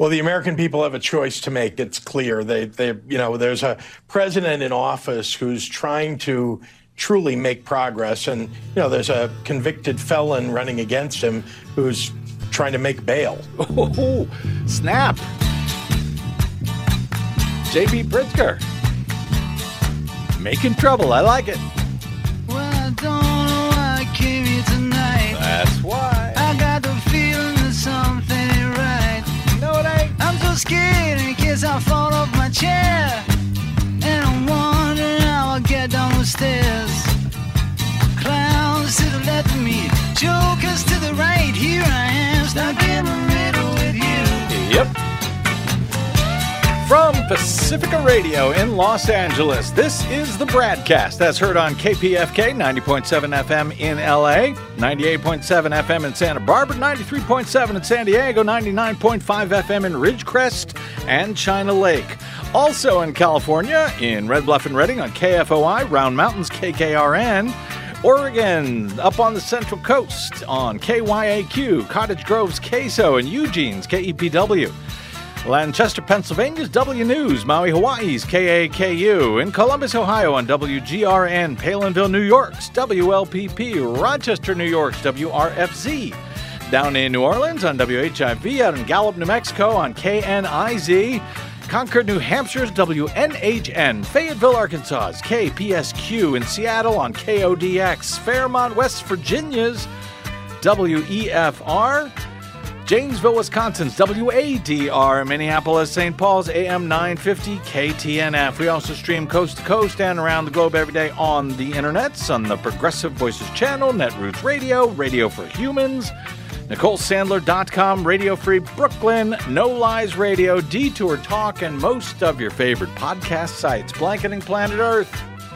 Well, the American people have a choice to make. It's clear. There's a president in office who's trying to truly make progress, and there's a convicted felon running against him who's trying to make bail. Oh, snap! J.B. Pritzker, making trouble. I like it. Well, I don't know why I came here tonight. That's why. I got the feeling that something ain't right. No, it ain't. I'm so scared in case I fall off my chair. And I'm wondering how I'll get down the stairs. Clowns to the left of me, jokers to the right. Here I am, stuck in the middle with you. Yep. From Pacifica Radio in Los Angeles, this is the Bradcast. That's heard on KPFK 90.7 FM in LA, 98.7 FM in Santa Barbara, 93.7 in San Diego, 99.5 FM in Ridgecrest and China Lake. Also in California, in Red Bluff and Redding on KFOI, Round Mountains KKRN, Oregon, up on the Central Coast on KYAQ, Cottage Grove's KSO, and Eugene's KEPW. Lancaster, Pennsylvania's W News, Maui, Hawaii's KAKU, in Columbus, Ohio on WGRN, Palinville, New York's WLPP, Rochester, New York's WRFZ, down in New Orleans on WHIV, out in Gallup, New Mexico on KNIZ, Concord, New Hampshire's WNHN, Fayetteville, Arkansas's KPSQ, in Seattle on KODX, Fairmont, West Virginia's WEFR, Janesville, Wisconsin's WADR, Minneapolis, St. Paul's AM 950 KTNF. We also stream coast to coast and around the globe every day on the internets, on the Progressive Voices channel, Netroots Radio, Radio for Humans, NicoleSandler.com, Radio Free Brooklyn, No Lies Radio, Detour Talk, and most of your favorite podcast sites, blanketing planet Earth.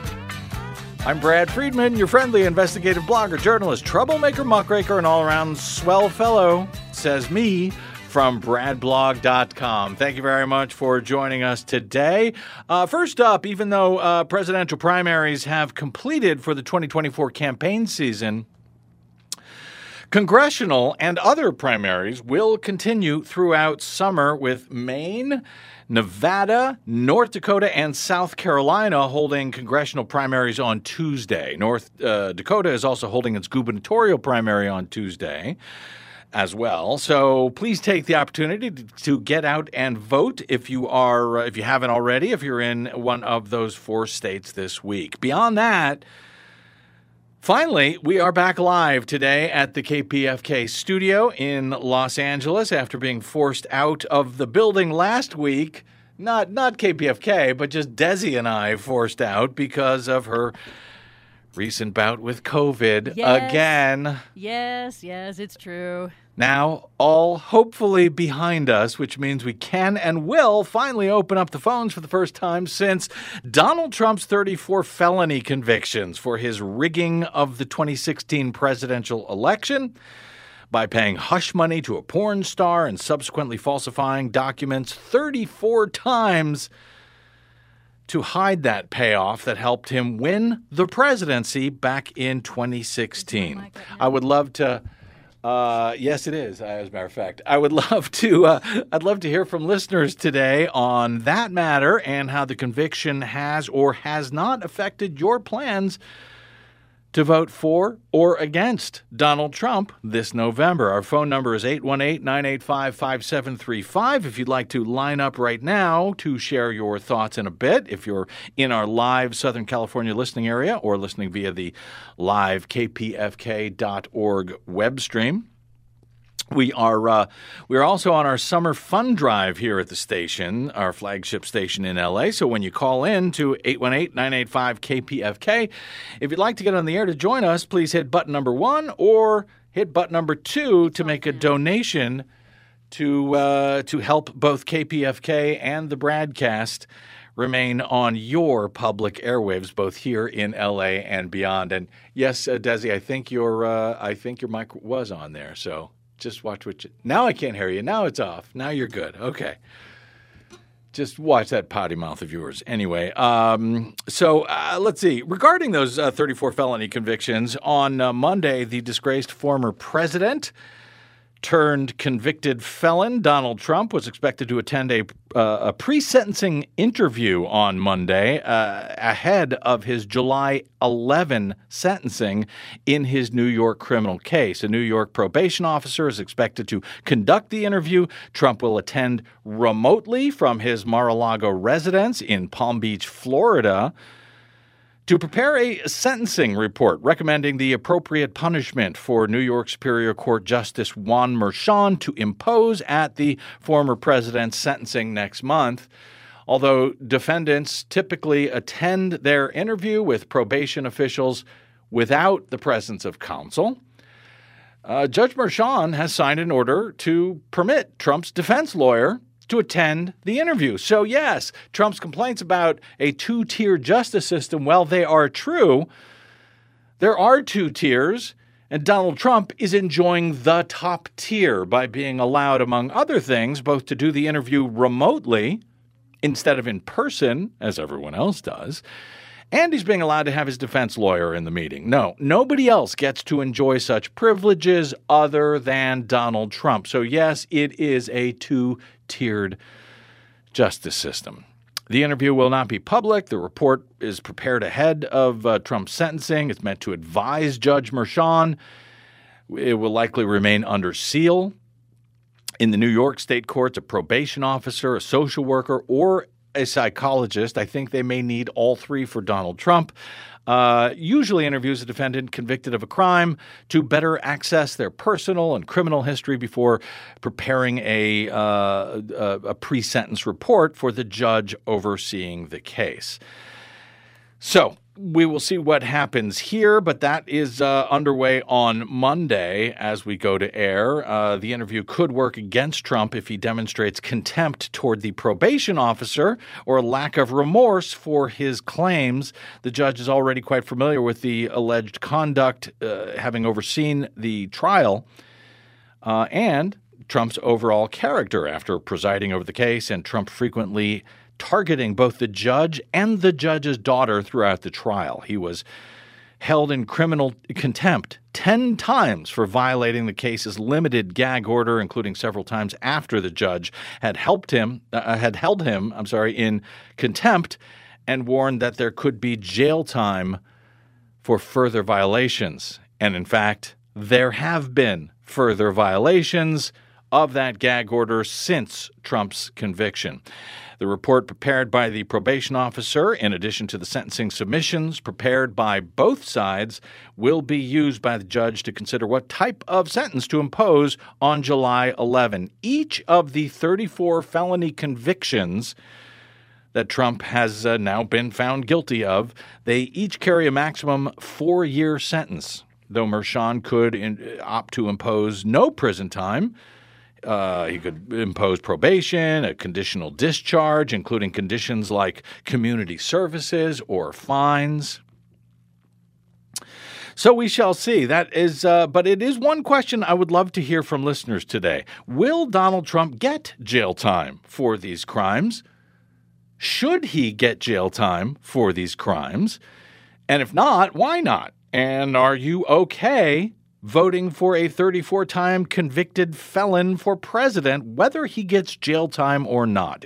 I'm Brad Friedman, your friendly investigative blogger, journalist, troublemaker, muckraker, and all-around swell fellow, says me, from bradblog.com. Thank you very much for joining us today. First up, even though presidential primaries have completed for the 2024 campaign season, congressional and other primaries will continue throughout summer, with Maine, Nevada, North Dakota, and South Carolina holding congressional primaries on Tuesday. North Dakota is also holding its gubernatorial primary on Tuesday as well. So please take the opportunity to get out and vote if you haven't already, if you're in one of those four states this week. Beyond that, finally, we are back live today at the KPFK studio in Los Angeles after being forced out of the building last week. Not KPFK, but just Desi and I forced out because of her recent bout with COVID again. Yes, it's true. Now, all hopefully behind us, which means we can and will finally open up the phones for the first time since Donald Trump's 34 felony convictions for his rigging of the 2016 presidential election by paying hush money to a porn star and subsequently falsifying documents 34 times to hide that payoff that helped him win the presidency back in 2016. I would love to... yes, it is. As a matter of fact, I'd love to hear from listeners today on that matter and how the conviction has or has not affected your plans to vote for or against Donald Trump this November. Our phone number is 818-985-5735. If you'd like to line up right now to share your thoughts in a bit, if you're in our live Southern California listening area or listening via the live kpfk.org web stream. We are also on our summer fun drive here at the station, our flagship station in LA. So when you call in to 818-985-KPFK, if you'd like to get on the air to join us, please hit button number 1 or hit button number 2 to make a donation to help both KPFK and the Bradcast remain on your public airwaves, both here in LA and beyond. And yes, Desi, I think your mic was on there, so. Just watch what you... Now I can't hear you. Now it's off. Now you're good. Okay. Just watch that potty mouth of yours. Anyway, so let's see. Regarding those 34 felony convictions, on Monday, the disgraced former president turned convicted felon Donald Trump was expected to attend a pre-sentencing interview on Monday ahead of his July 11 sentencing in his New York criminal case. A New York probation officer is expected to conduct the interview. Trump will attend remotely from his Mar-a-Lago residence in Palm Beach, Florida, to prepare a sentencing report recommending the appropriate punishment for New York Superior Court Justice Juan Merchan to impose at the former president's sentencing next month. Although defendants typically attend their interview with probation officials without the presence of counsel, Judge Merchan has signed an order to permit Trump's defense lawyer to attend the interview. So yes, Trump's complaints about a two-tier justice system, well, they are true. There are two tiers, and Donald Trump is enjoying the top tier by being allowed, among other things, both to do the interview remotely instead of in person, as everyone else does, and he's being allowed to have his defense lawyer in the meeting. No, nobody else gets to enjoy such privileges other than Donald Trump. So yes, it is a two-tiered justice system. The interview will not be public. The report is prepared ahead of Trump's sentencing. It's meant to advise Judge Merchan. It will likely remain under seal. In the New York state courts, a probation officer, a social worker, or a psychologist. I think they may need all three for Donald Trump. Usually interviews a defendant convicted of a crime to better access their personal and criminal history before preparing a pre-sentence report for the judge overseeing the case. So we will see what happens here, but that is underway on Monday as we go to air. The interview could work against Trump if he demonstrates contempt toward the probation officer or a lack of remorse for his claims. The judge is already quite familiar with the alleged conduct, having overseen the trial, and Trump's overall character after presiding over the case, and Trump frequently targeting both the judge and the judge's daughter throughout the trial. He was held in criminal contempt 10 times for violating the case's limited gag order, including several times after the judge had held him in contempt and warned that there could be jail time for further violations. And in fact, there have been further violations of that gag order since Trump's conviction. The report prepared by the probation officer, in addition to the sentencing submissions prepared by both sides, will be used by the judge to consider what type of sentence to impose on July 11. Each of the 34 felony convictions that Trump has now been found guilty of, they each carry a maximum 4-year sentence, though Merchan could opt to impose no prison time. He could impose probation, a conditional discharge, including conditions like community services or fines. So we shall see. That is, but it is one question I would love to hear from listeners today. Will Donald Trump get jail time for these crimes? Should he get jail time for these crimes? And if not, why not? And are you okay voting for a 34-time convicted felon for president, whether he gets jail time or not?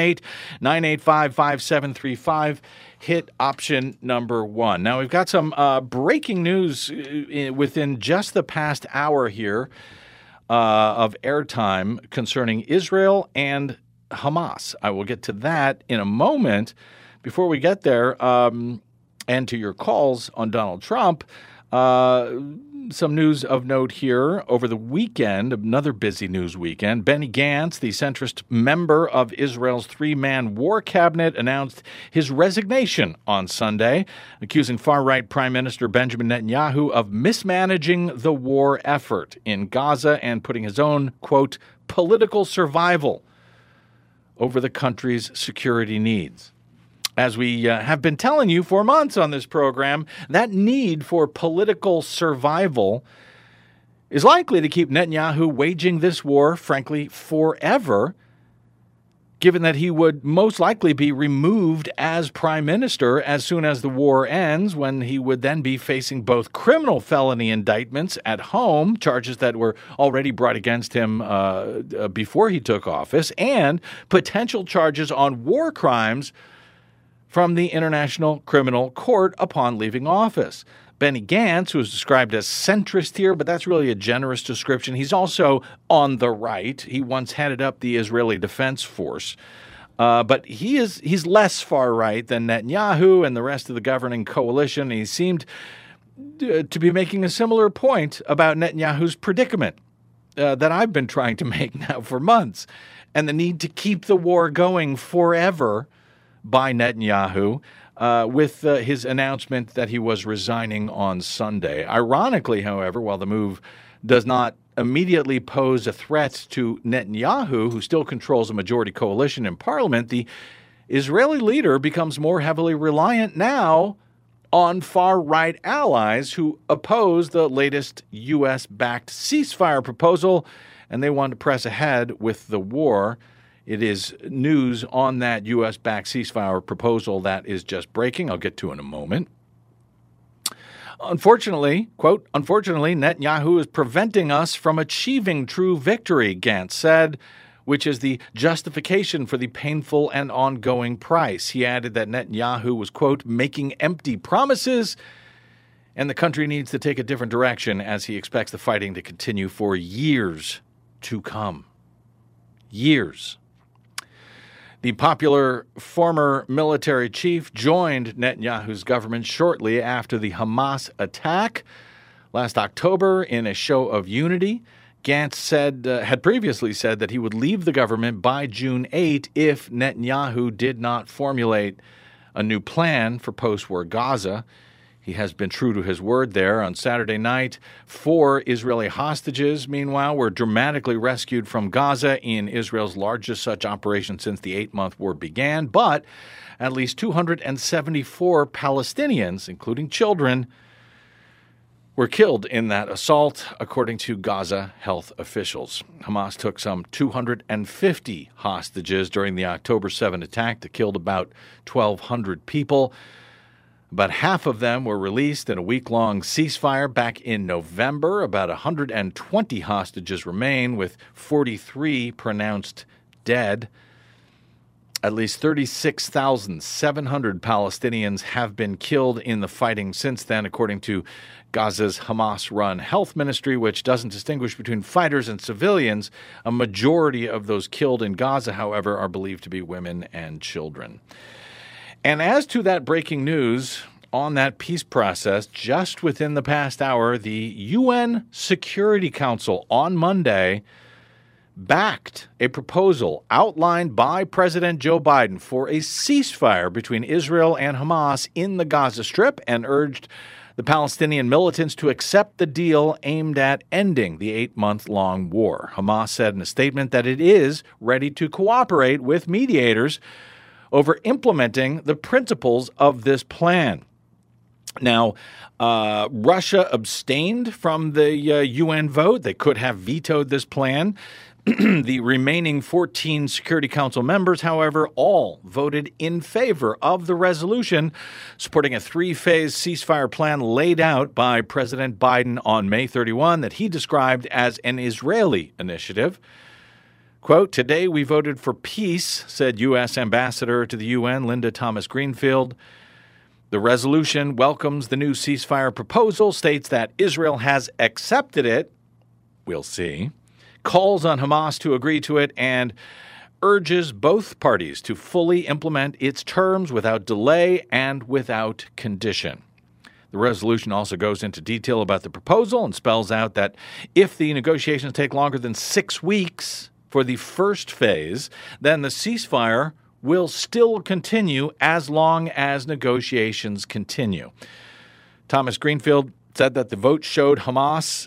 818-985-5735. Hit option number 1. Now, we've got some breaking news within just the past hour here of airtime concerning Israel and Hamas. I will get to that in a moment. Before we get there, and to your calls on Donald Trump, some news of note here over the weekend, another busy news weekend. Benny Gantz, the centrist member of Israel's 3-man war cabinet, announced his resignation on Sunday, accusing far-right Prime Minister Benjamin Netanyahu of mismanaging the war effort in Gaza and putting his own, quote, political survival over the country's security needs. As we have been telling you for months on this program, that need for political survival is likely to keep Netanyahu waging this war, frankly, forever. given that he would most likely be removed as prime minister as soon as the war ends, when he would then be facing both criminal felony indictments at home, charges that were already brought against him before he took office, and potential charges on war crimes from the International Criminal Court upon leaving office. Benny Gantz, who is described as centrist here, but that's really a generous description. He's also on the right. He once headed up the Israeli Defense Force. But he's less far right than Netanyahu and the rest of the governing coalition. He seemed to be making a similar point about Netanyahu's predicament that I've been trying to make now for months, and the need to keep the war going forever by Netanyahu, with his announcement that he was resigning on Sunday. Ironically, however, while the move does not immediately pose a threat to Netanyahu, who still controls a majority coalition in parliament, the Israeli leader becomes more heavily reliant now on far-right allies who oppose the latest U.S.-backed ceasefire proposal, and they want to press ahead with the war. It is news on that U.S.-backed ceasefire proposal that is just breaking. I'll get to in a moment. Unfortunately, quote, "Unfortunately, Netanyahu is preventing us from achieving true victory," Gantz said, which is the justification for the painful and ongoing price. He added that Netanyahu was, quote, "making empty promises," and the country needs to take a different direction as he expects the fighting to continue for years to come. Years. The popular former military chief joined Netanyahu's government shortly after the Hamas attack last October in a show of unity. Gantz had previously said that he would leave the government by June 8 if Netanyahu did not formulate a new plan for post-war Gaza. He has been true to his word there. On Saturday night, 4 Israeli hostages, meanwhile, were dramatically rescued from Gaza in Israel's largest such operation since the 8-month war began. But at least 274 Palestinians, including children, were killed in that assault, according to Gaza health officials. Hamas took some 250 hostages during the October 7 attack that killed about 1,200 people. About half of them were released in a week-long ceasefire back in November. About 120 hostages remain, with 43 pronounced dead. At least 36,700 Palestinians have been killed in the fighting since then, according to Gaza's Hamas-run health ministry, which doesn't distinguish between fighters and civilians. A majority of those killed in Gaza, however, are believed to be women and children. And as to that breaking news on that peace process, just within the past hour, the UN Security Council on Monday backed a proposal outlined by President Joe Biden for a ceasefire between Israel and Hamas in the Gaza Strip and urged the Palestinian militants to accept the deal aimed at ending the 8-month-long war. Hamas said in a statement that it is ready to cooperate with mediators over implementing the principles of this plan. Now, Russia abstained from the UN vote. They could have vetoed this plan. The remaining 14 Security Council members, however, all voted in favor of the resolution, supporting a 3-phase ceasefire plan laid out by President Biden on May 31 that he described as an Israeli initiative. Quote, "Today we voted for peace," said U.S. Ambassador to the UN Linda Thomas-Greenfield. The resolution welcomes the new ceasefire proposal, states that Israel has accepted it, we'll see, calls on Hamas to agree to it, and urges both parties to fully implement its terms without delay and without condition. The resolution also goes into detail about the proposal and spells out that if the negotiations take longer than 6 weeks for the first phase, then the ceasefire will still continue as long as negotiations continue. Thomas Greenfield said that the vote showed Hamas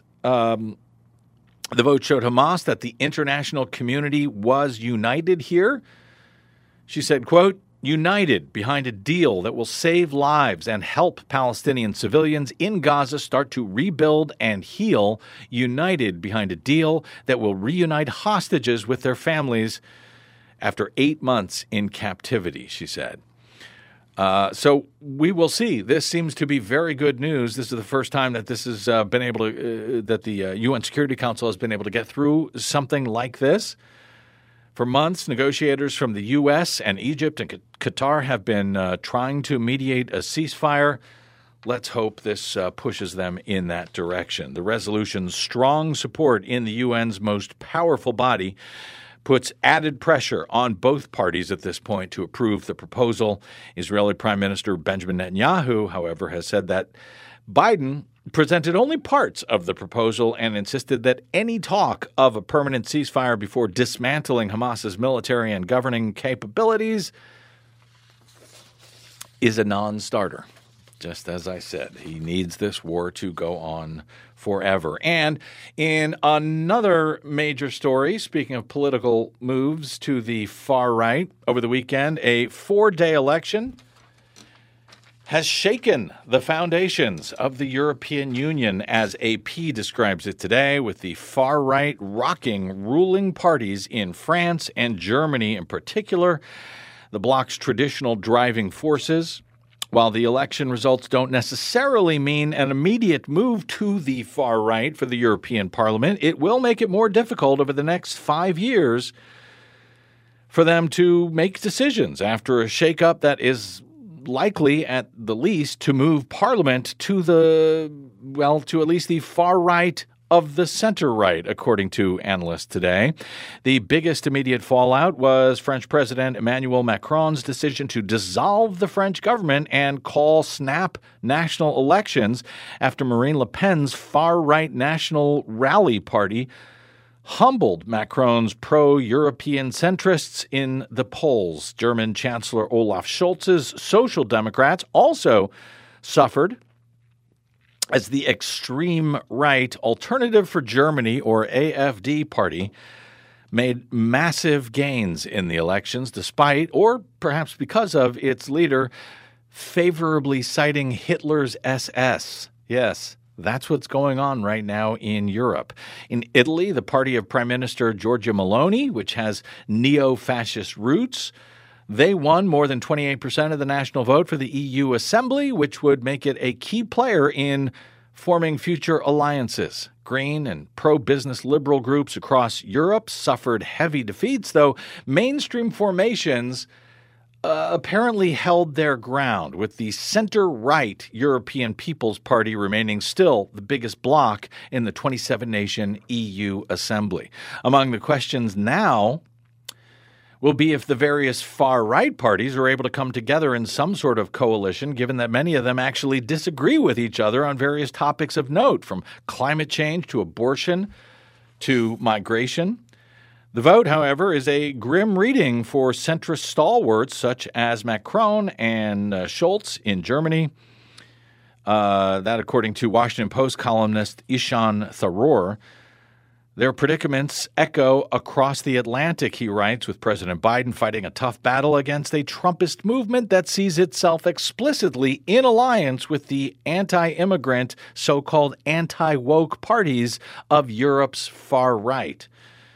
that the international community was united here. She said, quote, "United behind a deal that will save lives and help Palestinian civilians in Gaza start to rebuild and heal. United behind a deal that will reunite hostages with their families after 8 months in captivity, she said. So we will see. This seems to be very good news. This is the first time that this has been able to, that the UN Security Council has been able to get through something like this. For months, negotiators from the U.S. and Egypt and Qatar have been trying to mediate a ceasefire. Let's hope this pushes them in that direction. The resolution's strong support in the UN's most powerful body puts added pressure on both parties at this point to approve the proposal. Israeli Prime Minister Benjamin Netanyahu, however, has said that Biden presented only parts of the proposal and insisted that any talk of a permanent ceasefire before dismantling Hamas's military and governing capabilities is a non-starter. Just as I said, he needs this war to go on forever. And in another major story, speaking of political moves to the far right, over the weekend, a 4-day election has shaken the foundations of the European Union, as AP describes it today, with the far right rocking ruling parties in France and Germany in particular, the bloc's traditional driving forces. While the election results don't necessarily mean an immediate move to the far right for the European Parliament, it will make it more difficult over the next 5 years for them to make decisions after a shakeup that is likely, at the least, to move Parliament to to at least the far right of the center right, according to analysts today. The biggest immediate fallout was French President Emmanuel Macron's decision to dissolve the French government and call snap national elections after Marine Le Pen's far-right National Rally Party humbled Macron's pro-European centrists in the polls. German Chancellor Olaf Scholz's Social Democrats also suffered as the extreme right Alternative for Germany, or AfD party, made massive gains in the elections despite, or perhaps because of, its leader favorably citing Hitler's SS. Yes, that's what's going on right now in Europe. In Italy, the party of Prime Minister Giorgia Meloni, which has neo-fascist roots, they won more than 28% of the national vote for the EU Assembly, which would make it a key player in forming future alliances. Green and pro-business liberal groups across Europe suffered heavy defeats, though mainstream formations apparently held their ground, with the center-right European People's Party remaining still the biggest bloc in the 27-nation EU Assembly. Among the questions now will be if the various far-right parties are able to come together in some sort of coalition, given that many of them actually disagree with each other on various topics of note, from climate change to abortion to migration. The vote, however, is a grim reading for centrist stalwarts such as Macron and Scholz in Germany. That, according to Washington Post columnist Ishan Tharoor. Their predicaments echo across the Atlantic, he writes, with President Biden fighting a tough battle against a Trumpist movement that sees itself explicitly in alliance with the anti-immigrant, so-called anti-woke parties of Europe's far right.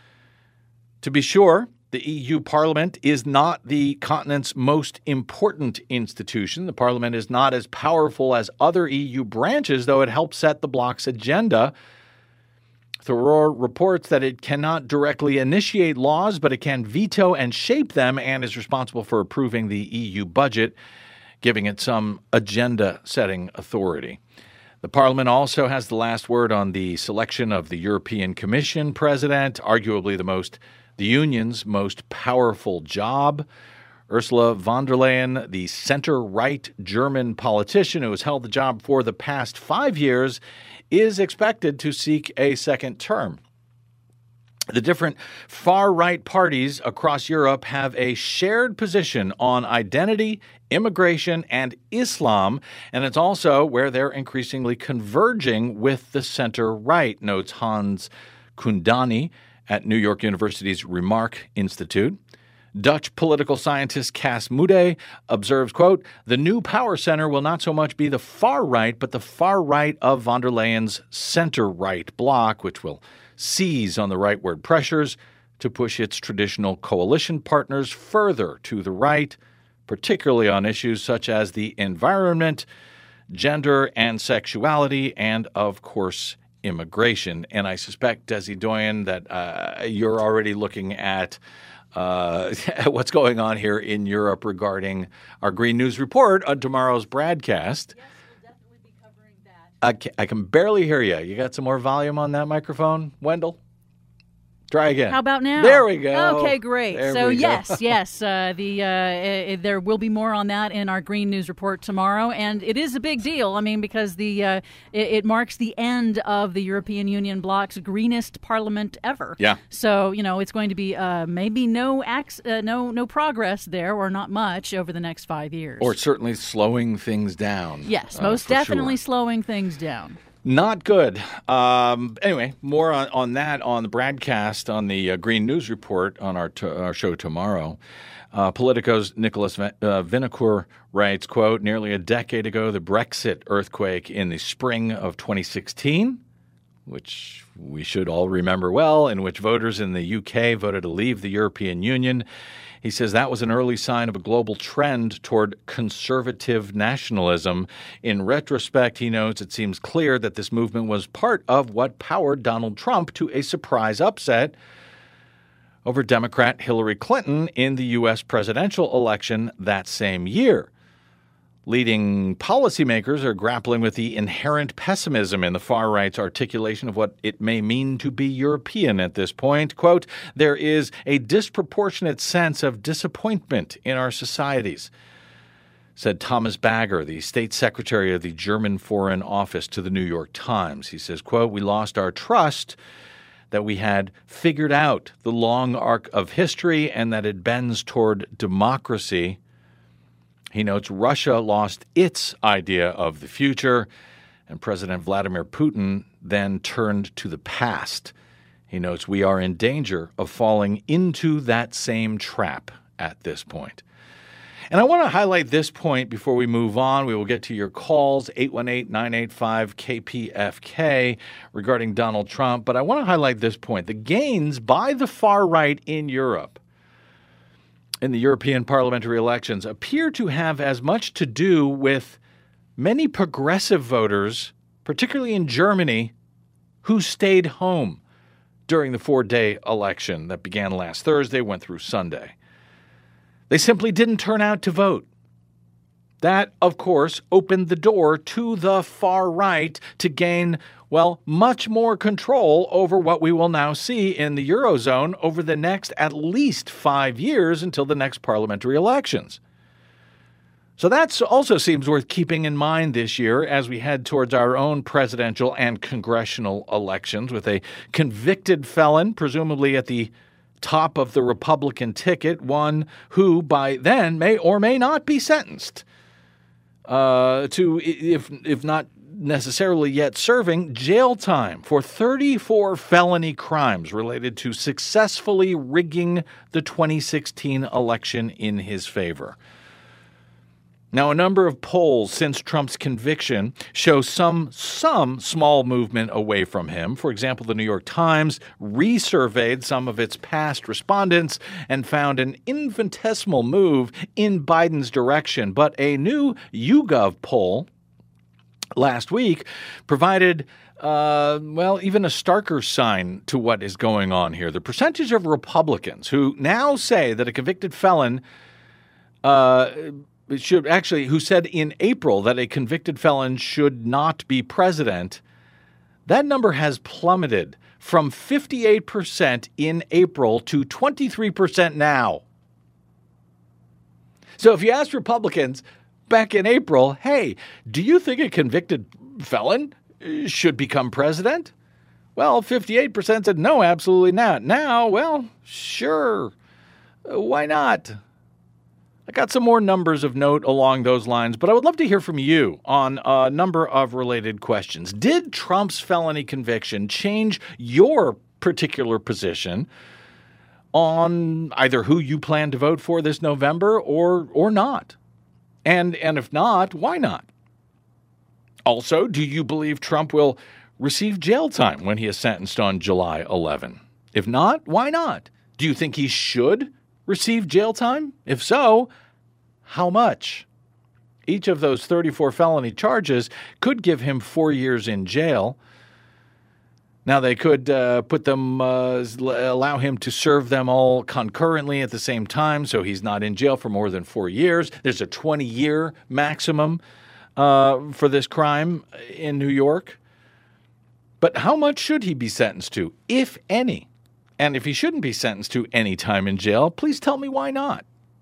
To be sure, the EU Parliament is not the continent's most important institution. The Parliament is not as powerful as other EU branches, though it helps set the bloc's agenda. Tharoor reports that it cannot directly initiate laws, but it can veto and shape them, and is responsible for approving the EU budget, giving it some agenda-setting authority. The Parliament also has the last word on the selection of the European Commission president, arguably the Union's most powerful job. Ursula von der Leyen, the center-right German politician who has held the job for the past 5 years, is expected to seek a second term. The different far-right parties across Europe have a shared position on identity, immigration, and Islam, and it's also where they're increasingly converging with the center-right, notes Hans Kundani at New York University's Remark Institute. Dutch political scientist Cas Mudde observes, quote, "The new power center will not so much be the far right, but the far right of von der Leyen's center-right bloc, which will seize on the rightward pressures to push its traditional coalition partners further to the right, particularly on issues such as the environment, gender and sexuality, and, of course, immigration. And I suspect, Desi Doyen, that you're already looking at what's going on here in Europe regarding our Green News Report on tomorrow's broadcast. Yes, we'll definitely be covering that. I can barely hear you. You got some more volume on that microphone, Wendell? Try again. How about now? There we go. Okay, great. There So we go. yes, there will be more on that in our Green News Report tomorrow, and it is a big deal. I mean, because it marks the end of the European Union bloc's greenest parliament ever. Yeah. So it's going to be maybe no progress there, or not much over the next 5 years. Or certainly slowing things down. Yes, most for definitely sure. slowing things down. Not good. Anyway, more on that on the broadcast on the Green News Report on our show tomorrow. Politico's Nicholas Vinocourt writes, quote, nearly a decade ago, the Brexit earthquake in the spring of 2016, which we should all remember well, in which voters in the UK voted to leave the European Union. He says that was an early sign of a global trend toward conservative nationalism. In retrospect, he notes it seems clear that this movement was part of what powered Donald Trump to a surprise upset over Democrat Hillary Clinton in the U.S. presidential election that same year. Leading policymakers are grappling with the inherent pessimism in the far right's articulation of what it may mean to be European at this point. Quote, there is a disproportionate sense of disappointment in our societies, said Thomas Bagger, the state secretary of the German Foreign Office, to the New York Times. He says, quote, we lost our trust that we had figured out the long arc of history and that it bends toward democracy. He notes Russia lost its idea of the future, and President Vladimir Putin then turned to the past. He notes we are in danger of falling into that same trap at this point. And I want to highlight this point before we move on. We will get to your calls, 818-985-KPFK, regarding Donald Trump. But I want to highlight this point. The gains by the far right in Europe in the European parliamentary elections appear to have as much to do with many progressive voters, particularly in Germany, who stayed home during the 4-day election that began last Thursday, went through Sunday. They simply didn't turn out to vote. That, of course, opened the door to the far right to gain, well, much more control over what we will now see in the Eurozone over the next at least 5 years until the next parliamentary elections. So that also seems worth keeping in mind this year as we head towards our own presidential and congressional elections with a convicted felon, presumably at the top of the Republican ticket, one who by then may or may not be sentenced to, if not necessarily yet serving, jail time for 34 felony crimes related to successfully rigging the 2016 election in his favor. Now, a number of polls since Trump's conviction show some small movement away from him. For example, the New York Times resurveyed some of its past respondents and found an infinitesimal move in Biden's direction. But a new YouGov poll last week provided, even a starker sign to what is going on here. The percentage of Republicans who now say that a convicted felon who said in April that a convicted felon should not be president, that number has plummeted from 58% in April to 23% now. So if you ask Republicans back in April, hey, do you think a convicted felon should become president? Well, 58% said no, absolutely not. Now, well, sure. Why not? I got some more numbers of note along those lines, but I would love to hear from you on a number of related questions. Did Trump's felony conviction change your particular position on either who you plan to vote for this November or not? And if not, why not? Also, do you believe Trump will receive jail time when he is sentenced on July 11? If not, why not? Do you think he should receive jail time? If so, how much? Each of those 34 felony charges could give him 4 years in jail. Now, they could allow him to serve them all concurrently at the same time, so he's not in jail for more than 4 years. There's a 20-year maximum for this crime in New York. But how much should he be sentenced to, if any? And if he shouldn't be sentenced to any time in jail, please tell me why not.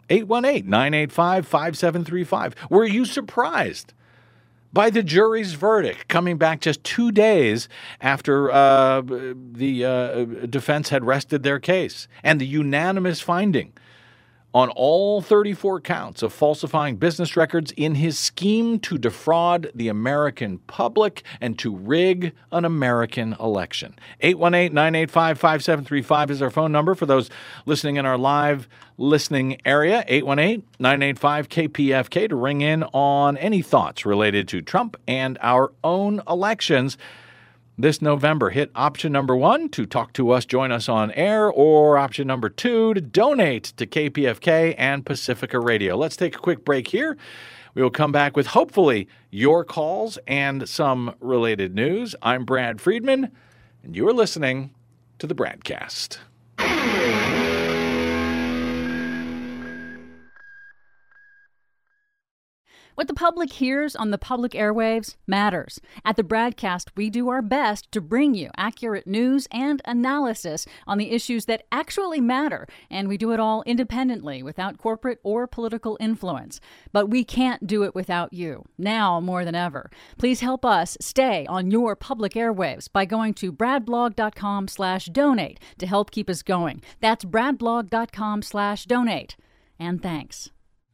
818-985-5735. Were you surprised by the jury's verdict coming back just 2 days after the defense had rested their case, and the unanimous finding on all 34 counts of falsifying business records in his scheme to defraud the American public and to rig an American election? 818-985-5735 is our phone number for those listening in our live listening area. 818-985-KPFK to ring in on any thoughts related to Trump and our own elections this November. Hit option number 1 to talk to us, join us on air, or option number 2 to donate to KPFK and Pacifica Radio. Let's take a quick break here. We will come back with hopefully your calls and some related news. I'm Brad Friedman, and you are listening to the Bradcast. What the public hears on the public airwaves matters. At the Bradcast, we do our best to bring you accurate news and analysis on the issues that actually matter, and we do it all independently, without corporate or political influence. But we can't do it without you, now more than ever. Please help us stay on your public airwaves by going to bradblog.com/donate to help keep us going. That's bradblog.com/donate. And thanks.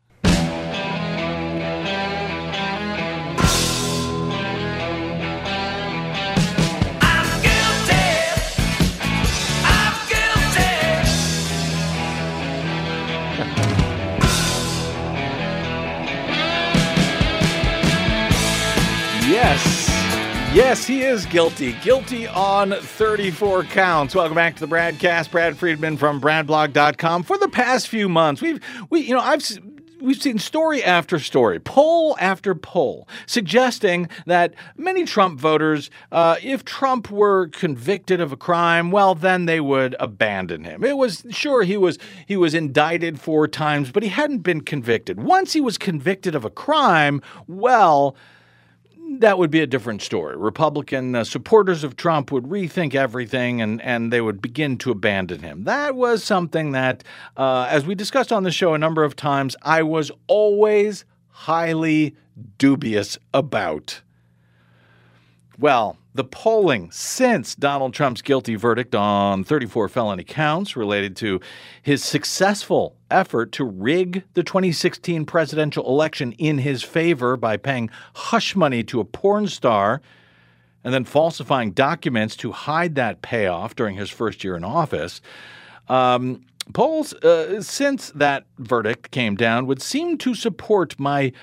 Yes, he is guilty. Guilty on 34 counts. Welcome back to the Bradcast. Brad Friedman from bradblog.com. For the past few months, we've seen story after story, poll after poll, suggesting that many Trump voters, if Trump were convicted of a crime, well, then they would abandon him. It was sure he was indicted 4 times, but he hadn't been convicted. Once he was convicted of a crime, well, that would be a different story. Republican supporters of Trump would rethink everything and they would begin to abandon him. That was something that, as we discussed on the show a number of times, I was always highly dubious about. Well, the polling since Donald Trump's guilty verdict on 34 felony counts related to his successful effort to rig the 2016 presidential election in his favor by paying hush money to a porn star and then falsifying documents to hide that payoff during his first year in office. Polls since that verdict came down would seem to support my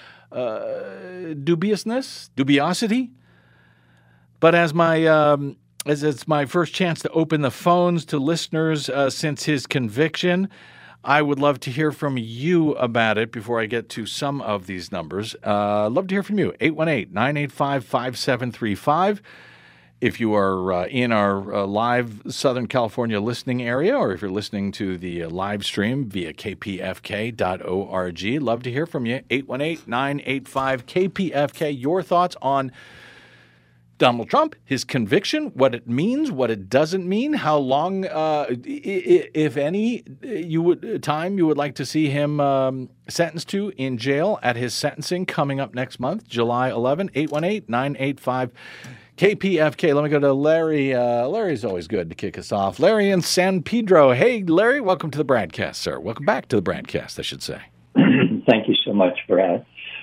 dubiosity. But as it's my first chance to open the phones to listeners since his conviction, I would love to hear from you about it before I get to some of these numbers. Love to hear from you. 818-985-5735. If you are in our live Southern California listening area, or if you're listening to the live stream via kpfk.org, love to hear from you. 818-985-KPFK. Your thoughts on Donald Trump, his conviction, what it means, what it doesn't mean, how long, if any, you would like to see him sentenced to in jail at his sentencing coming up next month, July 11, 818-985-KPFK. Let me go to Larry. Larry's always good to kick us off. Larry in San Pedro. Hey, Larry, welcome to the Bradcast, sir. Welcome back to the Bradcast, I should say. Thank you so much, Brad.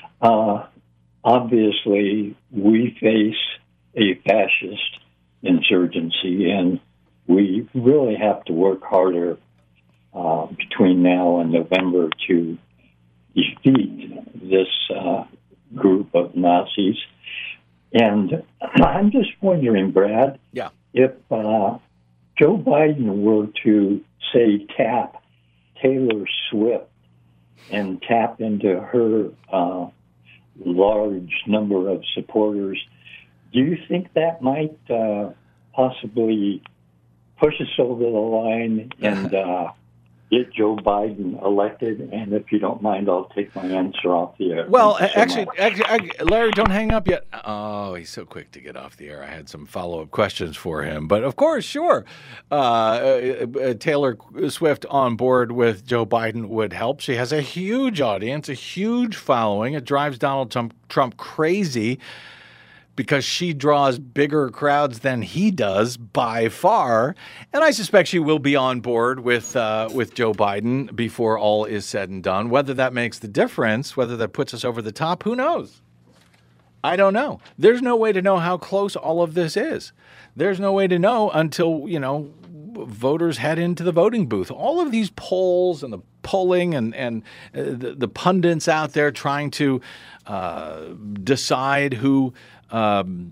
Obviously, we face a fascist insurgency, and we really have to work harder between now and November to defeat this group of Nazis. And I'm just wondering, Brad, if Joe Biden were to, say, tap Taylor Swift and tap into her large number of supporters, do you think that might possibly push us over the line and get Joe Biden elected? And if you don't mind, I'll take my answer off the air. Well, actually, Larry, don't hang up yet. Oh, he's so quick to get off the air. I had some follow-up questions for him. But, of course, sure, Taylor Swift on board with Joe Biden would help. She has a huge audience, a huge following. It drives Donald Trump crazy because she draws bigger crowds than he does by far. And I suspect she will be on board with Joe Biden before all is said and done. Whether that makes the difference, whether that puts us over the top, who knows? I don't know. There's no way to know how close all of this is. There's no way to know until, voters head into the voting booth. All of these polls and the polling and the pundits out there trying to decide who trying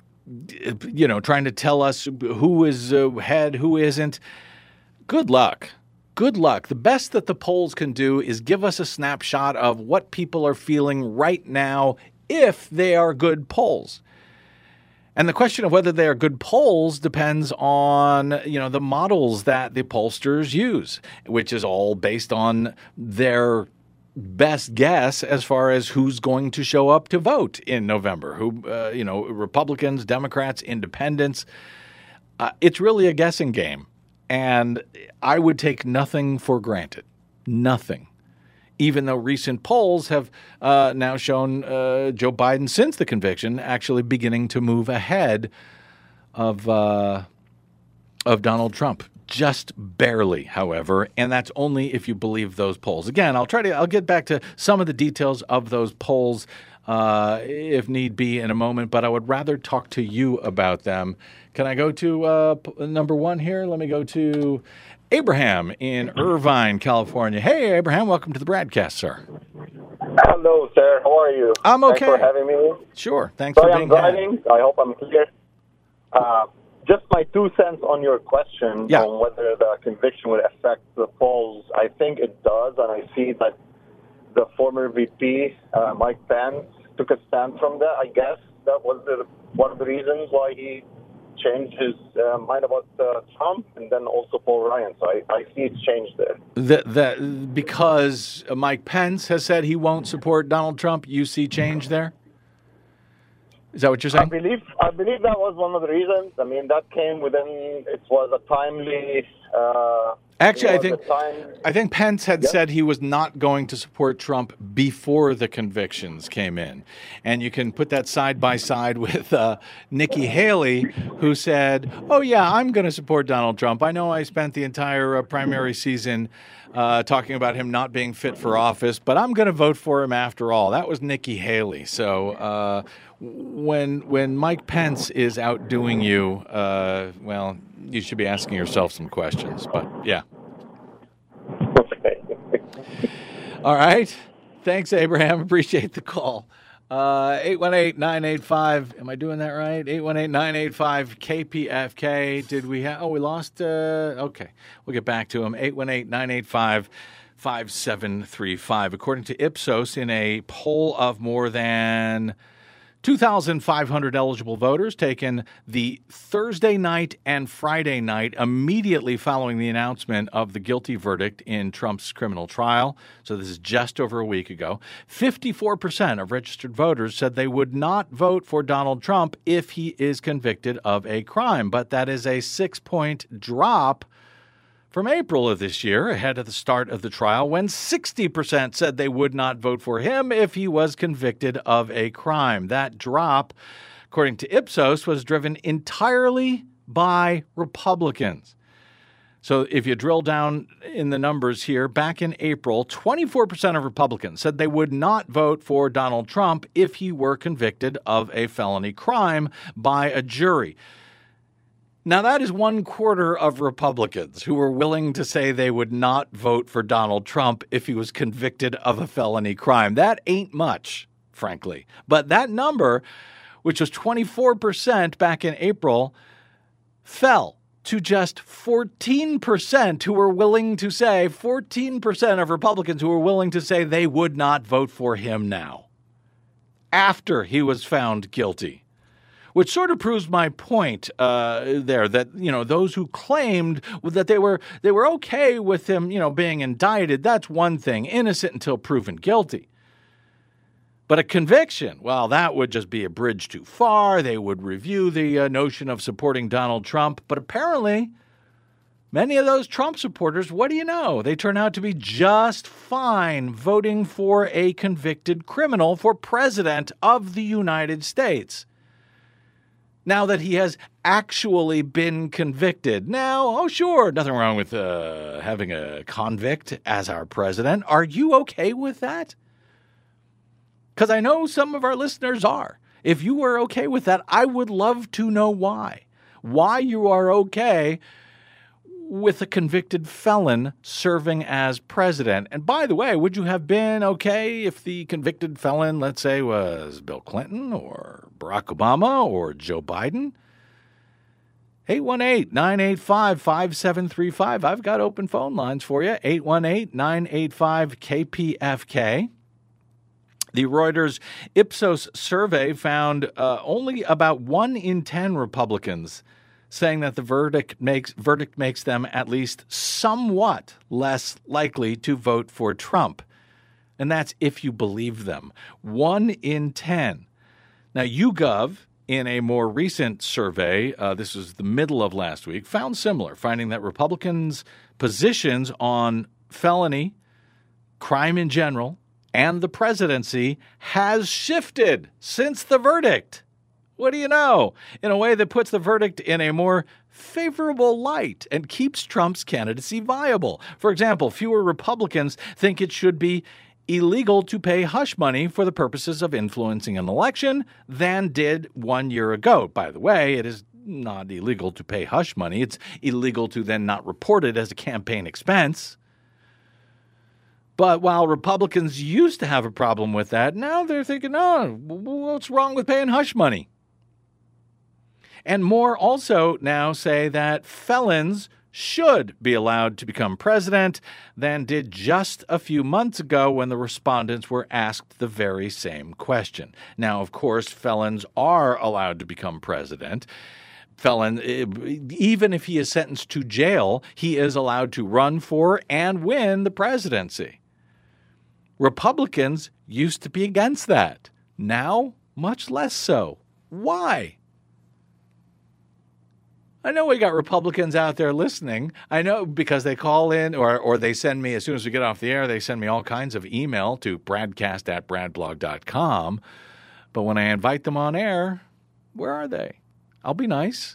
to tell us who is ahead, who isn't. Good luck. Good luck. The best that the polls can do is give us a snapshot of what people are feeling right now if they are good polls. And the question of whether they are good polls depends on, the models that the pollsters use, which is all based on their best guess as far as who's going to show up to vote in November. Republicans, Democrats, Independents. It's really a guessing game. And I would take nothing for granted. Nothing. Even though recent polls have now shown Joe Biden, since the conviction, actually beginning to move ahead of Donald Trump. Just barely, however, and that's only if you believe those polls. Again, I'll get back to some of the details of those polls if need be in a moment, but I would rather talk to you about them. Can I go to number one here? Let me go to Abraham in Irvine, California. Hey, Abraham, welcome to the broadcast, sir. Hello, sir. How are you? I'm okay. Thanks for having me. Sure. Thanks for being here. I'm driving. I hope I'm clear. Just my 2 cents on your question on whether the conviction would affect the polls. I think it does, and I see that the former VP, Mike Pence, took a stand from that. I guess that was one of the reasons why he changed his mind about Trump, and then also Paul Ryan. So I see it's changed there. Because Mike Pence has said he won't support Donald Trump, you see change there? Is that what you're saying? I believe that was one of the reasons. I mean, that came within. It was a timely. Actually, I think Pence had said he was not going to support Trump before the convictions came in, and you can put that side by side with Nikki Haley, who said, "Oh yeah, I'm going to support Donald Trump. I know I spent the entire primary season talking about him not being fit for office, but I'm going to vote for him after all." That was Nikki Haley. So when Mike Pence is outdoing you, well, you should be asking yourself some questions. But yeah. All right. Thanks, Abraham. Appreciate the call. 818-985. Am I doing that right? 818-985-KPFK. Did we have? Oh, we lost. Okay. We'll get back to him. 818-985-5735. According to Ipsos, in a poll of more than 2,500 eligible voters taken the Thursday night and Friday night immediately following the announcement of the guilty verdict in Trump's criminal trial. So this is just over a week ago. 54% of registered voters said they would not vote for Donald Trump if he is convicted of a crime. But that is a 6-point drop from April of this year, ahead of the start of the trial, when 60% said they would not vote for him if he was convicted of a crime. That drop, according to Ipsos, was driven entirely by Republicans. So if you drill down in the numbers here, back in April, 24% of Republicans said they would not vote for Donald Trump if he were convicted of a felony crime by a jury. Now, that is 1/4 of Republicans who were willing to say they would not vote for Donald Trump if he was convicted of a felony crime. That ain't much, frankly. But that number, which was 24% back in April, fell to just 14% who were willing to say, 14% of Republicans who were willing to say they would not vote for him now, after he was found guilty. Which sort of proves my point there that, those who claimed that they were okay with him, being indicted, that's one thing, innocent until proven guilty. But a conviction, well, that would just be a bridge too far. They would review the notion of supporting Donald Trump. But apparently, many of those Trump supporters, what do you know? They turn out to be just fine voting for a convicted criminal for president of the United States. Now that he has actually been convicted. Now, oh, sure, nothing wrong with having a convict as our president. Are you okay with that? Because I know some of our listeners are. If you are okay with that, I would love to know why. Why you are okay with a convicted felon serving as president. And by the way, would you have been okay if the convicted felon, let's say, was Bill Clinton or Barack Obama or Joe Biden? 818-985-5735. I've got open phone lines for you. 818-985-KPFK. The Reuters Ipsos survey found only about 1 in 10 Republicans saying that the verdict makes them at least somewhat less likely to vote for Trump. And that's if you believe them. 1 in 10. Now, YouGov, in a more recent survey, this was the middle of last week, found similar, finding that Republicans' positions on felony, crime in general, and the presidency has shifted since the verdict. What do you know? In a way that puts the verdict in a more favorable light and keeps Trump's candidacy viable. For example, fewer Republicans think it should be illegal to pay hush money for the purposes of influencing an election than did 1 year ago. By the way, it is not illegal to pay hush money. It's illegal to then not report it as a campaign expense. But while Republicans used to have a problem with that, now they're thinking, oh, what's wrong with paying hush money? And more also now say that felons should be allowed to become president than did just a few months ago when the respondents were asked the very same question. Now, of course, felons are allowed to become president. Felon, even if he is sentenced to jail, he is allowed to run for and win the presidency. Republicans used to be against that. Now, much less so. Why? I know we got Republicans out there listening. I know because they call in or they send me, as soon as we get off the air, they send me all kinds of email to bradcast@bradblog.com. But when I invite them on air, where are they? I'll be nice.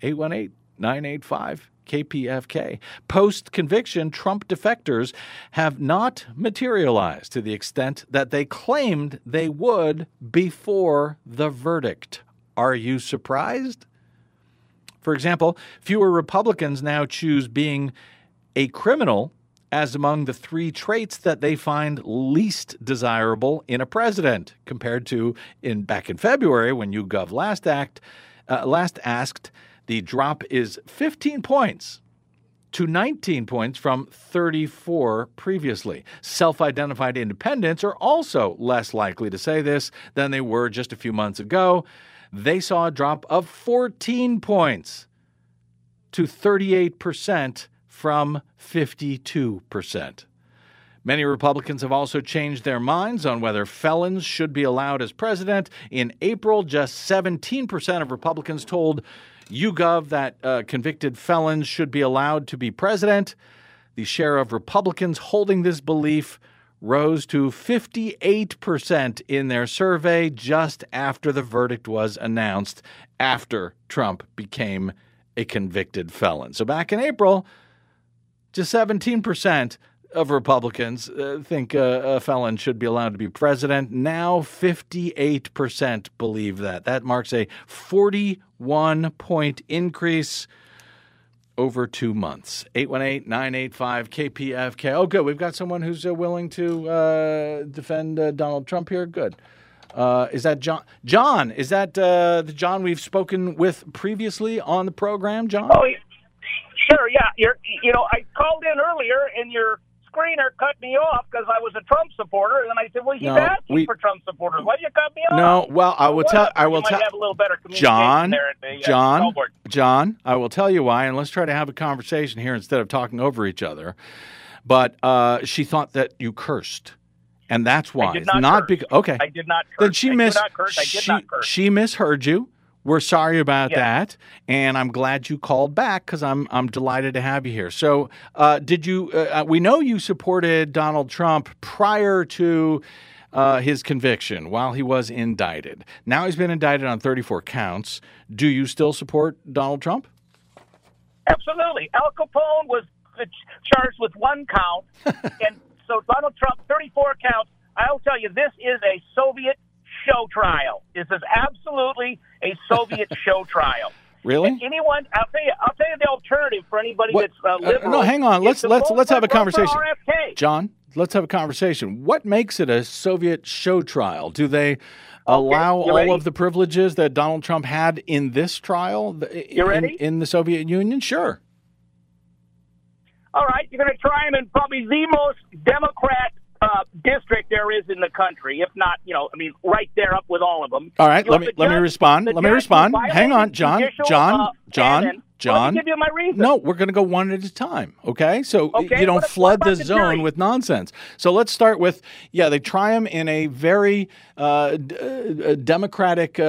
818-985-KPFK. Post-conviction, Trump defectors have not materialized to the extent that they claimed they would before the verdict. Are you surprised? For example, fewer Republicans now choose being a criminal as among the 3 traits that they find least desirable in a president, compared to back in February when YouGov last asked. The drop is 15 points to 19 points from 34 previously. Self-identified independents are also less likely to say this than they were just a few months ago. They saw a drop of 14 points to 38% from 52%. Many Republicans have also changed their minds on whether felons should be allowed as president. In April, just 17% of Republicans told YouGov that convicted felons should be allowed to be president. The share of Republicans holding this belief rose to 58% in their survey just after the verdict was announced, after Trump became a convicted felon. So back in April, just 17% of Republicans think a felon should be allowed to be president. Now 58% believe that. That marks a 41-point increase over 2 months. 818-985-KPFK. Oh, good. We've got someone who's willing to defend Donald Trump here. Good. Is that John? John, is that the John we've spoken with previously on the program, John? Sure, yeah. I called in earlier, and your screener cut me off because I was a Trump supporter, and then I said, "Well, he's asking for Trump supporters. Why did you cut me off?" No, well, I will tell. I will tell. Have a little better communication there at the, John. I will tell you why, and let's try to have a conversation here instead of talking over each other. But she thought that you cursed, and that's why. I did not curse. Okay. I did not curse. Then she I did not curse. She misheard you. We're sorry about that, and I'm glad you called back because I'm delighted to have you here. So, did you? We know you supported Donald Trump prior to his conviction while he was indicted. Now he's been indicted on 34 counts. Do you still support Donald Trump? Absolutely. Al Capone was charged with one count, and so Donald Trump 34 counts. I'll tell you, this is a Soviet show trial. This is absolutely a Soviet show trial. Really? And anyone, I'll tell you the alternative for anybody that's liberal. No, hang on. Let's have a conversation. RFK. John, let's have a conversation. What makes it a Soviet show trial? Do they allow all of the privileges that Donald Trump had in this trial in the Soviet Union? Sure. All right, you're going to try him in probably the most Democrat district there is in the country, if not, right there up with all of them. All right, let me respond. Hang on, John. Let me give you my reason. No, we're going to go one at a time, okay? So you don't flood the zone with nonsense. So let's start with, they try him in a very democratic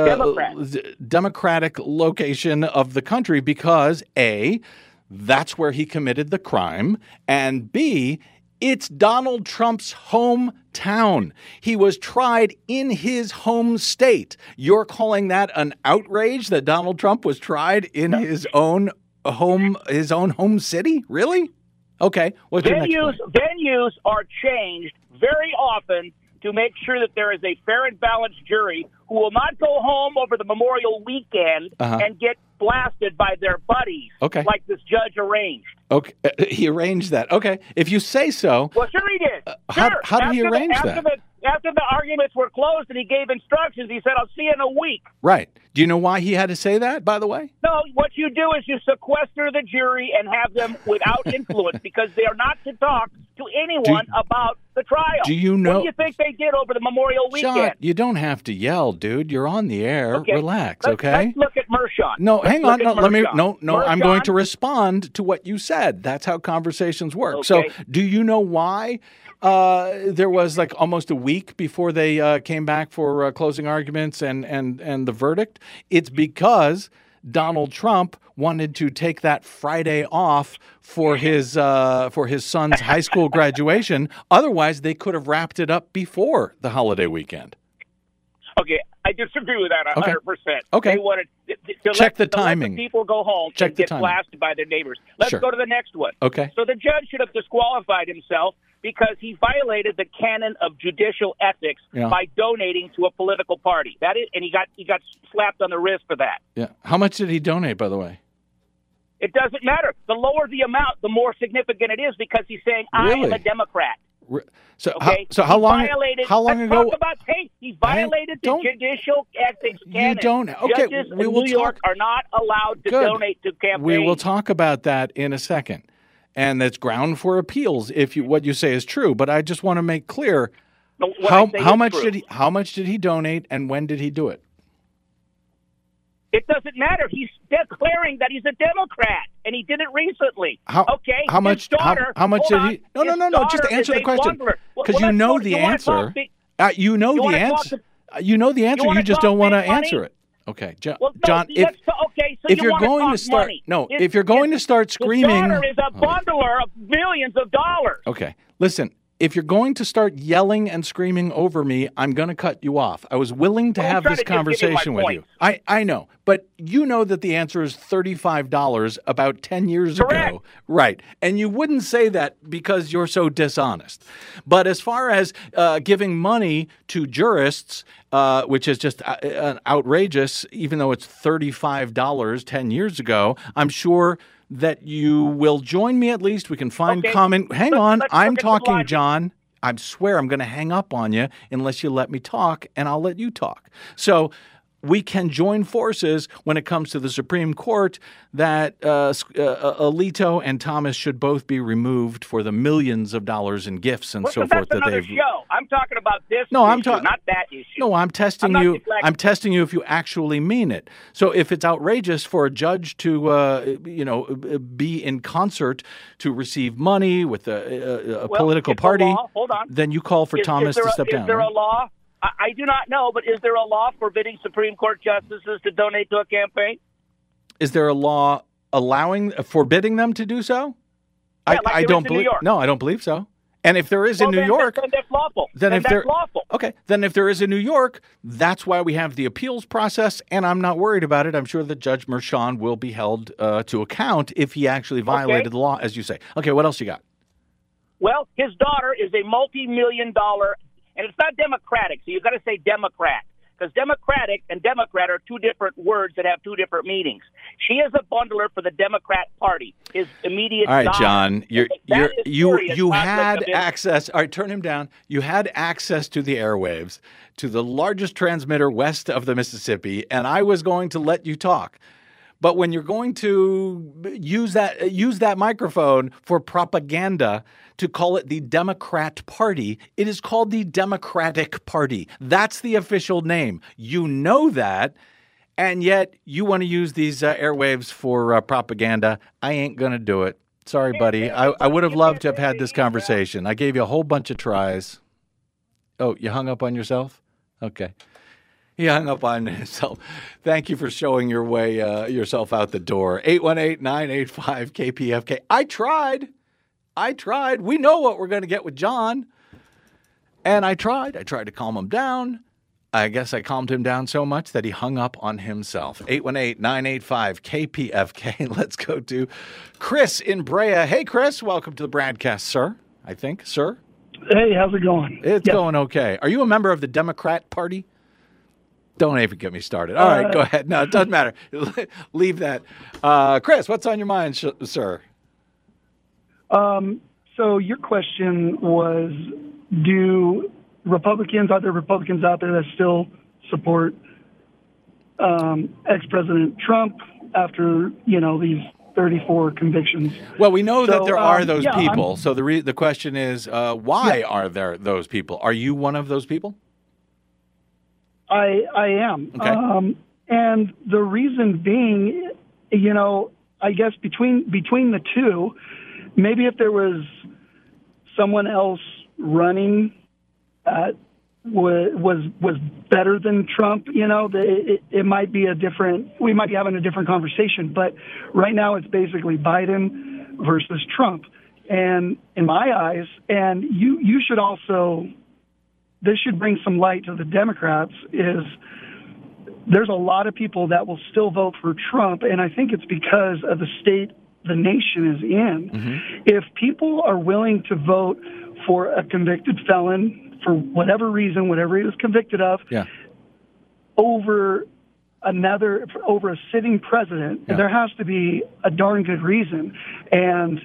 location of the country because, A, that's where he committed the crime, and B, it's Donald Trump's hometown. He was tried in his home state. You're calling that an outrage that Donald Trump was tried in his own home city? Really? Okay. What's your next point? Venues are changed very often to make sure that there is a fair and balanced jury who will not go home over the Memorial weekend and get blasted by their buddies like this judge arranged. Okay, he arranged that. Okay, if you say so. Well, sure he did. How did he arrange that? After the arguments were closed and he gave instructions, he said, "I'll see you in a week." Right. Do you know why he had to say that, by the way? No, what you do is you sequester the jury and have them without influence because they are not to talk to anyone about the trial. Do you know? What do you think they did over the Memorial weekend? John, you don't have to yell, dude. You're on the air. Okay. Relax, okay? Let's look at Mershon. No, hang on. I'm going to respond to what you said. That's how conversations work. Okay. So do you know why there was like almost a week before they came back for closing arguments and the verdict? It's because Donald Trump wanted to take that Friday off for his son's high school graduation. Otherwise, they could have wrapped it up before the holiday weekend. Okay, I disagree with that 100%. Okay. They wanted to check let the timing. Let the people go home and get blasted by their neighbors. Let's go to the next one. Okay. So the judge should have disqualified himself because he violated the canon of judicial ethics by donating to a political party. That is, and he got slapped on the wrist for that. Yeah. How much did he donate, by the way? It doesn't matter. The lower the amount, the more significant it is because he's saying, I am a Democrat. So, okay? How long ago? Talk about he violated the judicial ethics canon. You don't. Okay, Judges in New York are not allowed to donate to campaigns. We will talk about that in a second, and that's ground for appeals if what you say is true. But I just want to make clear how much did he donate, and when did he do it? It doesn't matter. He's declaring that he's a Democrat, and he did it recently. How much? How much did he? No. Just answer the question, because you know the answer. You know the answer. You know the answer. You just don't want to answer it. Okay, John. If you're going to start, if you're going to start screaming, his daughter is a bundler of millions of dollars. Okay, listen. If you're going to start yelling and screaming over me, I'm going to cut you off. I was willing to have this conversation with you. I know, but you know that the answer is $35 about 10 years ago. Right. And you wouldn't say that because you're so dishonest. But as far as giving money to jurists, which is just outrageous, even though it's $35 10 years ago, I'm sure that you will join me at least. We can find common. Hang on. I'm talking, John. I swear I'm going to hang up on you unless you let me talk, and I'll let you talk. So we can join forces when it comes to the Supreme Court that Alito and Thomas should both be removed for the millions of dollars in gifts and so forth that they've. Show. I'm talking about this issue, not that issue. No, I'm testing you. I'm testing you if you actually mean it. So if it's outrageous for a judge to, be in concert to receive money with a political party, then you call for Thomas to step down. Is there a law? I do not know, but is there a law forbidding Supreme Court justices to donate to a campaign? Is there a law forbidding them to do so? Yeah, I don't believe. No, I don't believe so. And if there is in New York, then that's lawful. Then that's lawful. Okay. Then if there is in New York, that's why we have the appeals process, and I'm not worried about it. I'm sure that Judge Merchan will be held to account if he actually violated the law, as you say. Okay. What else you got? Well, his daughter is a multi-million-dollar. And it's not Democratic, so you've got to say Democrat, because Democratic and Democrat are two different words that have two different meanings. She is a bundler for the Democrat Party. His immediate. All right, John, you had access. All right, turn him down. You had access to the airwaves, to the largest transmitter west of the Mississippi, and I was going to let you talk. But when you're going to use that microphone for propaganda to call it the Democrat Party, it is called the Democratic Party. That's the official name. You know that, and yet you want to use these airwaves for propaganda. I ain't going to do it. Sorry, buddy. I would have loved to have had this conversation. I gave you a whole bunch of tries. Oh, you hung up on yourself? Okay. He hung up on himself. Thank you for showing yourself out the door. 818-985-KPFK. I tried. We know what we're going to get with John. And I tried. I tried to calm him down. I guess I calmed him down so much that he hung up on himself. 818-985-KPFK. Let's go to Chris in Brea. Hey, Chris. Welcome to the broadcast, sir. I think, sir. Hey, how's it going? It's going okay. Are you a member of the Democrat Party? Don't even get me started. All right, go ahead. No, it doesn't matter. Leave that. Chris, what's on your mind, sir? So your question was, are there Republicans out there that still support ex-President Trump after, these 34 convictions? Well, we know that there are those people. So the question is, why are there those people? Are you one of those people? I am. Okay. And the reason being, I guess between the two, maybe if there was someone else running that was better than Trump, it might be we might be having a different conversation. But right now it's basically Biden versus Trump. And in my eyes, and you should also, this should bring some light to the Democrats, is there's a lot of people that will still vote for Trump, and I think it's because of the state the nation is in. Mm-hmm. If people are willing to vote for a convicted felon for whatever reason, whatever he was convicted of, over a sitting president, there has to be a darn good reason. And,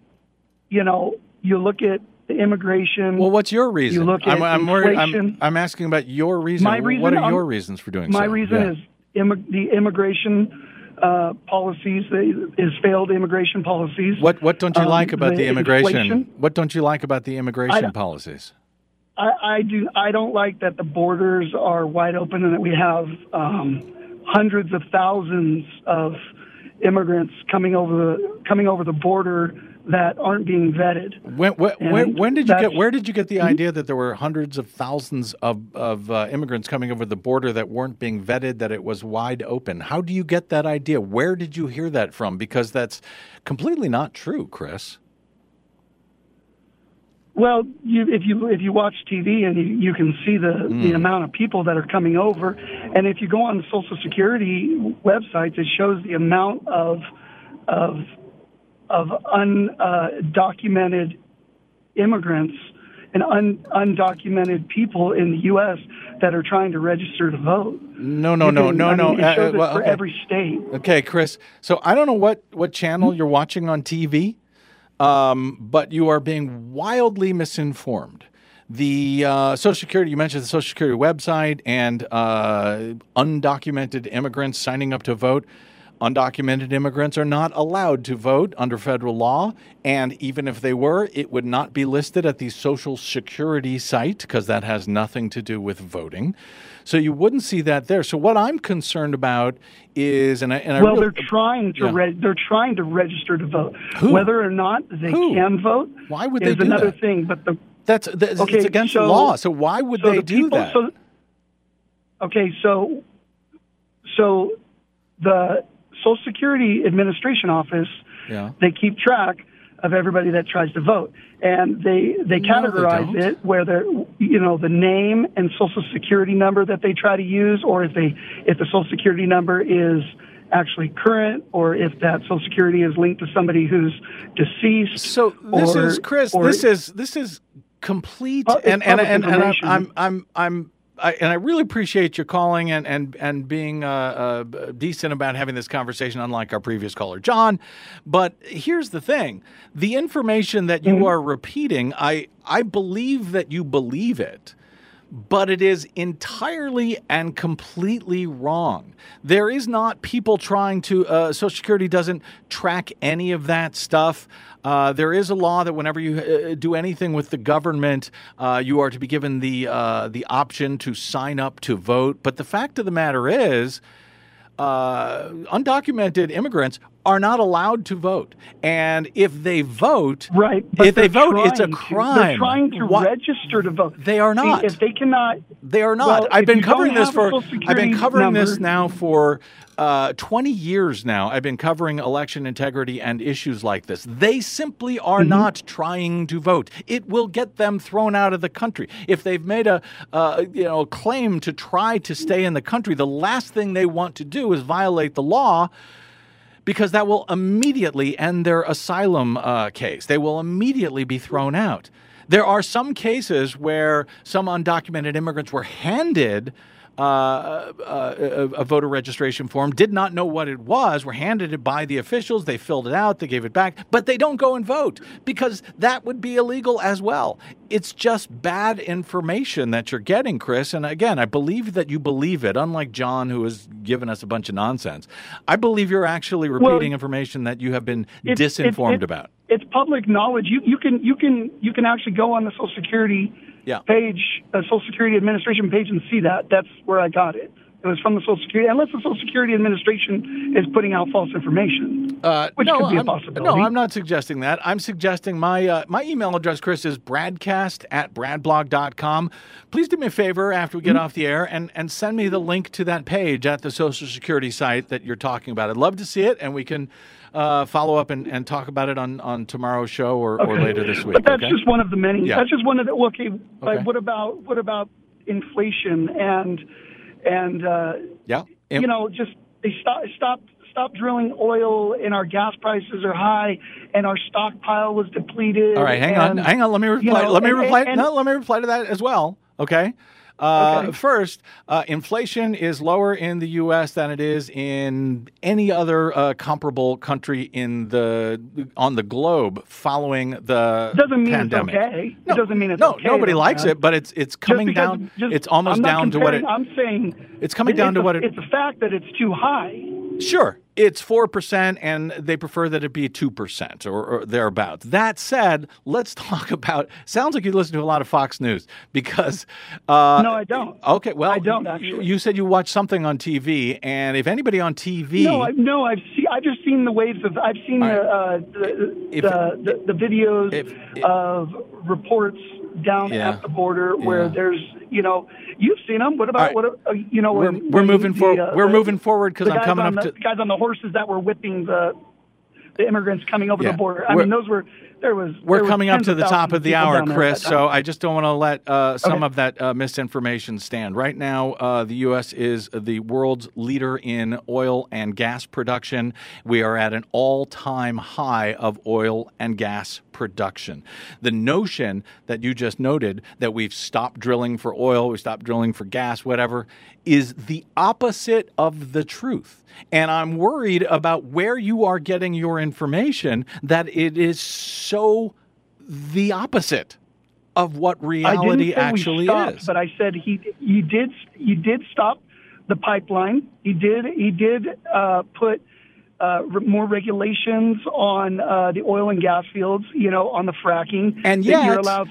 you look at the immigration. Well, what's your reason? You look at inflation. I'm asking about your reason. What are your reasons for doing so? My reason is the immigration policies, is failed immigration policies. What don't you like about the immigration? Inflation. What don't you like about the immigration policies? I don't like that the borders are wide open and that we have hundreds of thousands of immigrants coming over the border that aren't being vetted. Where did you get the idea that there were hundreds of thousands of immigrants coming over the border that weren't being vetted, that it was wide open? How do you get that idea? Where did you hear that from? Because that's completely not true, Chris. Well, if you watch TV and you can see the amount of people that are coming over, and if you go on the Social Security websites, it shows the amount of undocumented immigrants and undocumented people in the U.S. that are trying to register to vote. No. It shows it for every state. Okay, Chris. So I don't know what channel you're watching on TV, but you are being wildly misinformed. The Social Security, you mentioned the Social Security website and undocumented immigrants signing up to vote. Undocumented immigrants are not allowed to vote under federal law, and even if they were, it would not be listed at the Social Security site because that has nothing to do with voting. So you wouldn't see that there. So what I'm concerned about is, they're trying to they're trying to register to vote. Who? Whether or not they can vote, why would they do another that? thing. But it's against the law. So why would they do that? So the Social Security Administration office, they keep track of everybody that tries to vote, and they categorize it where the name and Social Security number that they try to use, or if the Social Security number is actually current, or if that Social Security is linked to somebody who's deceased. So this is Chris. This is complete, and I really appreciate your calling and being decent about having this conversation, unlike our previous caller, John. But here's the thing. The information that you are repeating, I believe that you believe it, but it is entirely and completely wrong. There is not people trying to Social Security doesn't track any of that stuff. There is a law that whenever you do anything with the government, you are to be given the option to sign up to vote. But the fact of the matter is, undocumented immigrants are not allowed to vote, and if they vote, it's a crime. They're trying to register to vote. They are not. See, if they cannot, they are not. Well, I've been covering this now for 20 years now. I've been covering election integrity and issues like this. They simply are not trying to vote. It will get them thrown out of the country. If they've made a claim to try to stay in the country, the last thing they want to do is violate the law, because that will immediately end their asylum case. They will immediately be thrown out. There are some cases where some undocumented immigrants were handed a voter registration form, did not know what it was, were handed it by the officials, they filled it out, they gave it back, but they don't go and vote because that would be illegal as well. It's just bad information that you're getting, Chris. And again, I believe that you believe it, unlike John, who has given us a bunch of nonsense. I believe you're actually repeating information that you have been disinformed about. It's public knowledge. You can actually go on the Social Security page, Social Security Administration page, and see that. That's where I got it. It was from the Social Security, unless the Social Security Administration is putting out false information, which could be a possibility. No, I'm not suggesting that. I'm suggesting my email address, Chris, is bradcast@bradblog.com. Please do me a favor after we get off the air and send me the link to that page at the Social Security site that you're talking about. I'd love to see it, and we can follow up and talk about it on tomorrow's show or later this week. But that's just one of the many. Yeah. That's just one of the. Okay. Like, what about inflation and just they stop drilling oil, and our gas prices are high, and our stockpile was depleted. All right, hang on. Let me reply. Let me reply to that as well. Okay. First, inflation is lower in the U.S. than it is in any other comparable country on the globe following the pandemic. It's okay. It doesn't mean it's okay. Nobody likes it, but it's coming down. It's almost down to what it. I'm saying it's coming down to what it. It's a fact that it's too high. Sure. It's 4%, and they prefer that it be 2% or thereabouts. That said, let's talk about. Sounds like you listen to a lot of Fox News because. No, I don't. Okay, well, I don't actually. You said you watched something on TV, and if anybody on TV. I've just seen the waves of. I've seen the videos of reports down at the border where there's. You've seen them. What about We're moving forward. We're moving forward because I'm coming up to the guys on the horses that were whipping the immigrants coming over the border. I mean, those were. We're coming up to the top of the hour, Chris, so I just don't want to let some of that misinformation stand. Right now, the U.S. is the world's leader in oil and gas production. We are at an all-time high of oil and gas production. The notion that you just noted that we've stopped drilling for oil, we stopped drilling for gas, whatever, is the opposite of the truth. And I'm worried about where you are getting your information, that it is so the opposite of what reality actually stopped, is. But I said you did stop the pipeline. He did put more regulations on the oil and gas fields, on the fracking. And yet, you're allowed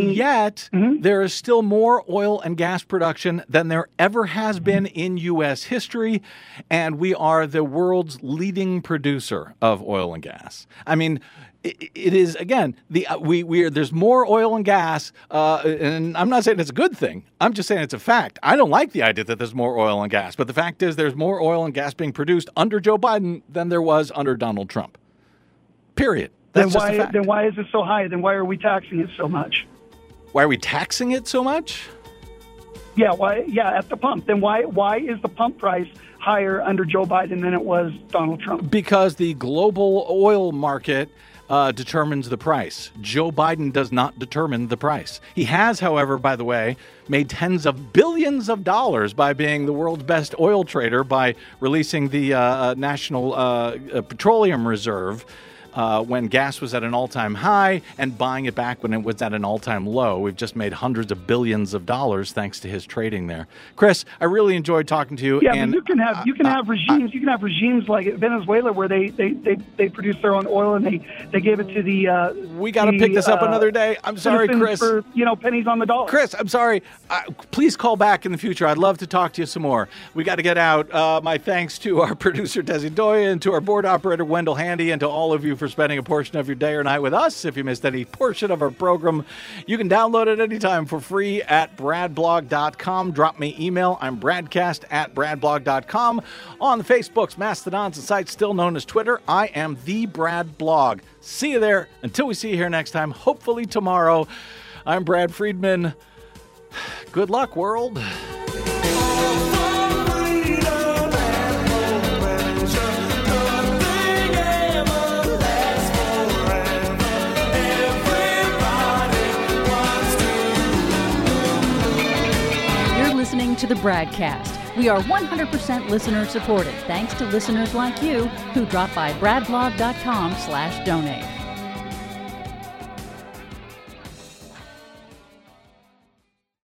there is still more oil and gas production than there ever has been in U.S. history, and we are the world's leading producer of oil and gas. I mean, it is, again, there's more oil and gas, and I'm not saying it's a good thing. I'm just saying it's a fact. I don't like the idea that there's more oil and gas, but the fact is there's more oil and gas being produced under Joe Biden than there was under Donald Trump. Period. That's just a fact. Then why is it so high? Then why are we taxing it so much? Why are we taxing it so much? Yeah, why? Yeah, at the pump. Then why is the pump price higher under Joe Biden than it was Donald Trump? Because the global oil market determines the price. Joe Biden does not determine the price. He has, however, by the way, made tens of billions of dollars by being the world's best oil trader by releasing the National Petroleum Reserve when gas was at an all-time high and buying it back when it was at an all-time low. We've just made hundreds of billions of dollars thanks to his trading there. Chris, I really enjoyed talking to you. Yeah, and you can have regimes. You can have regimes like Venezuela where they produce their own oil and they give it to the. We got to pick this up another day. I'm sorry, Chris. For pennies on the dollar. Chris, I'm sorry. Please call back in the future. I'd love to talk to you some more. We got to get out. My thanks to our producer Desi Doya and to our board operator Wendell Handy and to all of you for spending a portion of your day or night with us. If you missed any portion of our program, you can download it anytime for free at bradblog.com. Drop me email. I'm bradcast@bradblog.com. On the Facebooks, Mastodons, and sites still known as Twitter, I am the Brad Blog. See you there. Until we see you here next time, hopefully tomorrow, I'm Brad Friedman. Good luck, world. To the Bradcast. We are 100% listener supported, thanks to listeners like you who drop by bradblog.com/donate.